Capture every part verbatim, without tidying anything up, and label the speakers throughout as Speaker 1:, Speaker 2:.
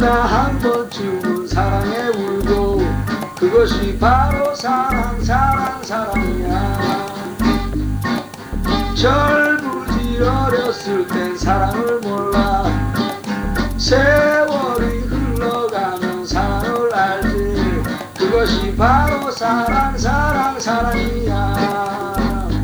Speaker 1: 누구나 한 번쯤은 사랑에 울고 그것이 바로 사랑 사랑 사랑이야. 철부지 어렸을 땐 사랑을 몰라. 세월이 흘러가면 사랑을 알지. 그것이 바로 사랑 사랑 사랑이야.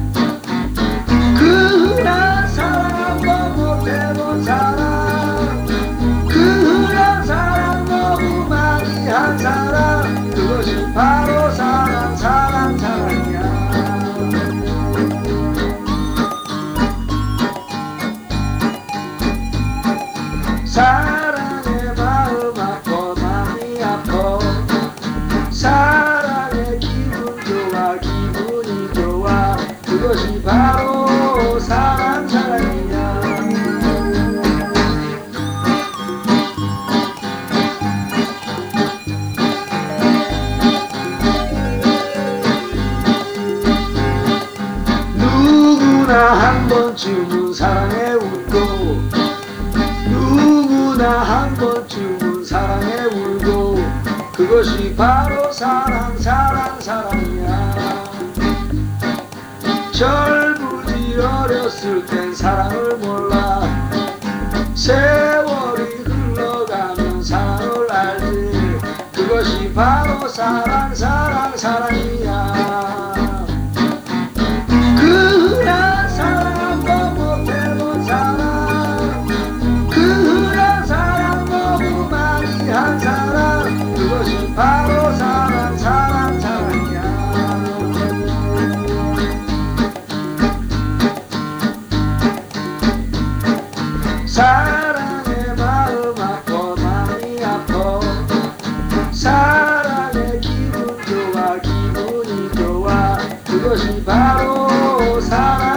Speaker 1: 그 흔한 사랑 한 번 못해본 사랑, 그 흔한 사랑 너무 많이 한 사랑, 그것이 바로 사랑 사랑 사랑이야. 사랑의 마음 아파 마음이 아파. 사랑의 기분 좋아 기분이 좋아. 그것이 바로 사랑 사랑이야. 누구나 한 번쯤은 사랑에 웃고 누구나 한 번쯤은 사랑에 울고 그것이 바로 사랑 사랑 사랑이야. 철부지 어렸을 땐 사랑을 몰라. 세월이 흘러가면 사랑을 알지. 그것이 바로 사랑 사랑 사랑이야. 그 흔한 사랑 한 번 못해본 사랑, 그 흔한 사랑 너무 많이 한 사랑, 그것이 바로 사랑 사랑 사랑이야. 사랑의 마음 아파 많이 아파. 사랑의 기분 좋아 기분이 좋아. 그것이 바로 사랑